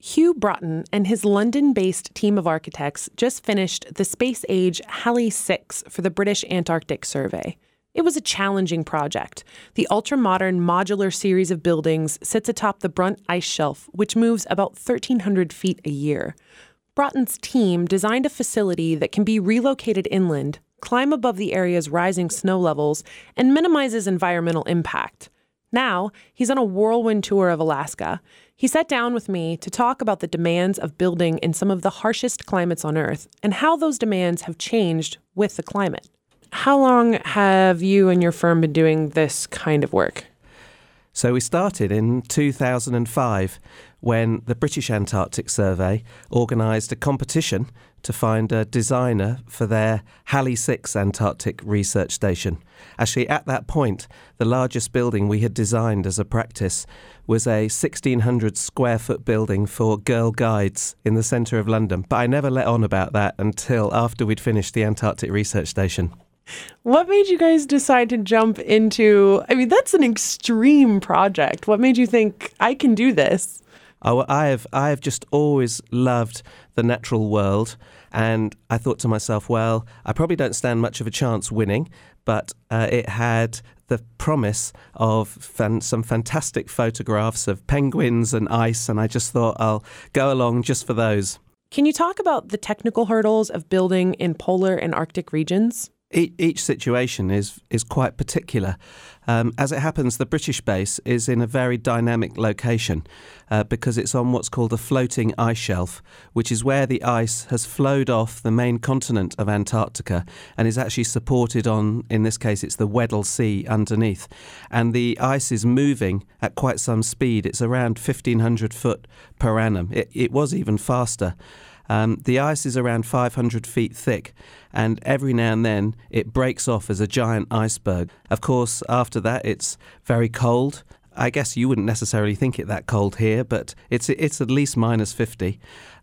Hugh Broughton and his London-based team of architects just finished the space-age Halley 6 for the British Antarctic Survey. It was a challenging project. The ultra-modern modular series of buildings sits atop the Brunt ice shelf, which moves about 1,300 feet a year. Broughton's team designed a facility that can be relocated inland, climb above the area's rising snow levels, and minimizes environmental impact. Now, he's on a whirlwind tour of Alaska. He sat down with me to talk about the demands of building in some of the harshest climates on Earth and how those demands have changed with the climate. How long have you and your firm been doing this kind of work? So we started in 2005 when the British Antarctic Survey organised a competition to find a designer for their Halley 6 Antarctic Research Station. Actually, at that point, the largest building we had designed as a practice was a 1,600 square foot building for Girl Guides in the centre of London. But I never let on about that until after we'd finished the Antarctic Research Station. What made you guys decide to jump into, that's an extreme project. What made you think, I can do this? Oh, I have just always loved the natural world, and I thought to myself, well, I probably don't stand much of a chance winning, but it had the promise of some fantastic photographs of penguins and ice, and I just thought I'll go along just for those. Can you talk about the technical hurdles of building in polar and Arctic regions? Each situation is quite particular. As it happens, the British base is in a very dynamic location because it's on what's called a floating ice shelf, which is where the ice has flowed off the main continent of Antarctica and is actually supported on, in this case, it's the Weddell Sea underneath. And the ice is moving at quite some speed. It's around 1,500 foot per annum. It was even faster. The ice is around 500 feet thick, and every now and then it breaks off as a giant iceberg. Of course, after that, it's very cold. I guess you wouldn't necessarily think it that cold here, but it's at least minus 50.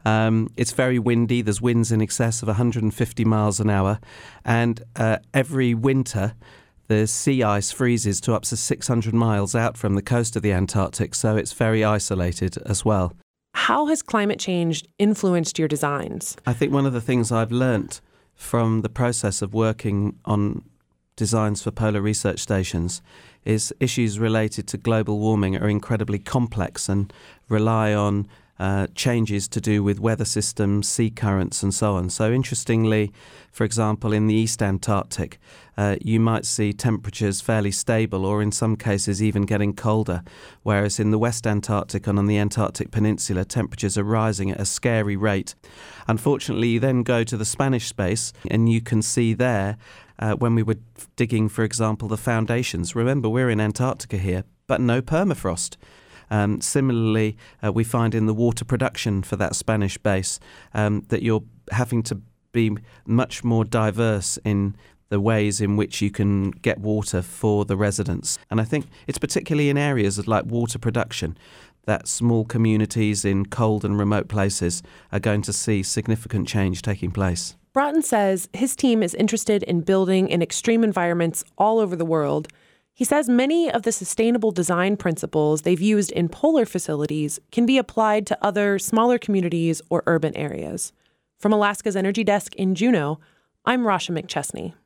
It's very windy. There's winds in excess of 150 miles an hour, and every winter the sea ice freezes to up to 600 miles out from the coast of the Antarctic, so it's very isolated as well. How has climate change influenced your designs? I think one of the things I've learnt from the process of working on designs for polar research stations is issues related to global warming are incredibly complex and rely on changes to do with weather systems, sea currents and so on. So interestingly, for example, in the East Antarctic, you might see temperatures fairly stable or in some cases even getting colder, whereas in the West Antarctic and on the Antarctic Peninsula, temperatures are rising at a scary rate. Unfortunately, you then go to the Spanish space and you can see there when we were digging, for example, the foundations. Remember, we're in Antarctica here, but no permafrost. Similarly, we find in the water production for that Spanish base that you're having to be much more diverse in the ways in which you can get water for the residents. And I think it's particularly in areas like water production that small communities in cold and remote places are going to see significant change taking place. Broughton says his team is interested in building in extreme environments all over the world. He says many of the sustainable design principles they've used in polar facilities can be applied to other smaller communities or urban areas. From Alaska's Energy Desk in Juneau, I'm Rasha McChesney.